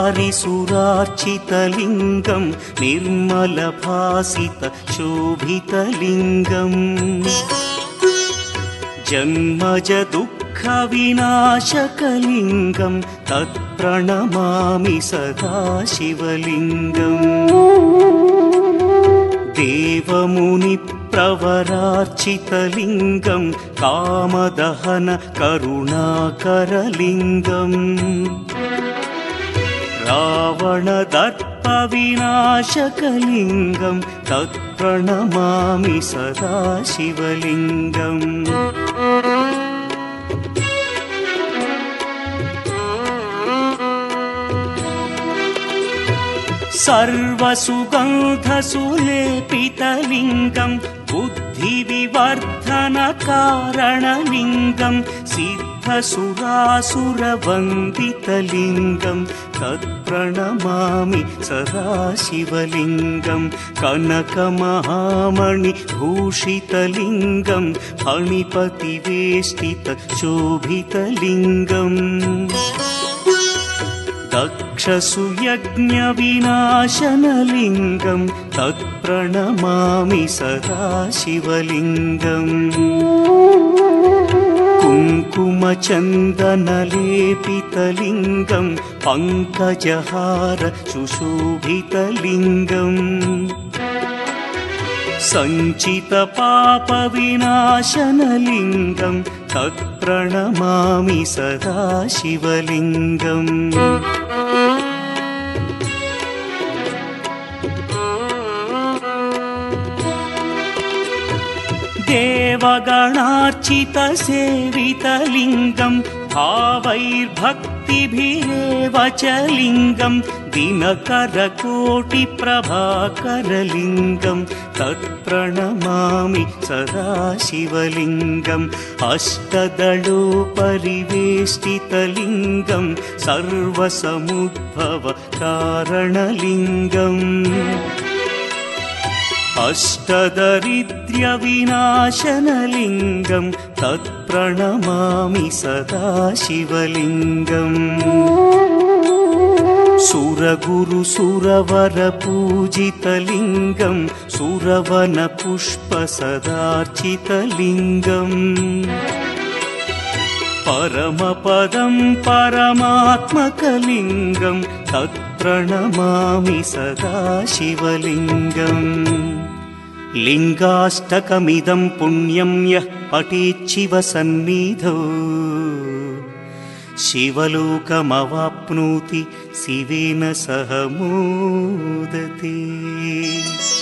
वारिसुरार्चितलिङ्गं निर्मलभासितशोभितलिङ्गम् जन्मज दुःखविनाशकलिङ्गं तत्प्रणमामि सदा शिवलिङ्गम् देवमुनिप्रवरार्चितलिङ्गं कामदहन करुणाकरलिङ्गम् रावणदर्पविनाशकलिङ्गं तत्प्रणमामि सदा शिवलिङ्गम् सर्वसुगन्धसुलेपितलिङ्गं बुद्धिविवर्धनकारणलिङ्गं सिद्धसुरासुरवन्दितलिङ्गं तत्प्रणमामि सदा शिवलिङ्गं कनकमहामणिभूषितलिङ्गं फणिपतिवेष्टितशोभितलिङ्गम् दक्षसुयज्ञविनाशनलिङ्गं तत्प्रणमामि सदा शिवलिङ्गम् कुङ्कुमचन्दनलेपितलिङ्गं पङ्कजहार सुशोभितलिङ्गम् सञ्चितपापविनाशनलिङ्गं तत्प्रणमामि सदा शिवलिङ्गम् देवगणार्चितसेवितलिङ्गं भावैर्भक्तिभिरेव च लिङ्गं दिनकरकोटिप्रभाकरलिङ्गं तत्प्रणमामि सदा शिवलिङ्गम् अष्टदलोपरिवेष्टितलिङ्गं सर्वसमुद्भवकारणलिङ्गम् अष्टदरिद्र्यविनाशनलिङ्गं तत्प्रणमामि सदा शिवलिङ्गम् सुरगुरुसुरवरपूजितलिङ्गं सुरवनपुष्पसदार्चितलिङ्गम् परमपदं परमात्मकलिङ्गं तत्प्रणमामि सदा शिवलिङ्गम् लिङ्गाष्टकमिदं पुण्यं यः पठेच्छिवसन्निधौ शिवलोकमवाप्नोति शिवेन सह मोदते।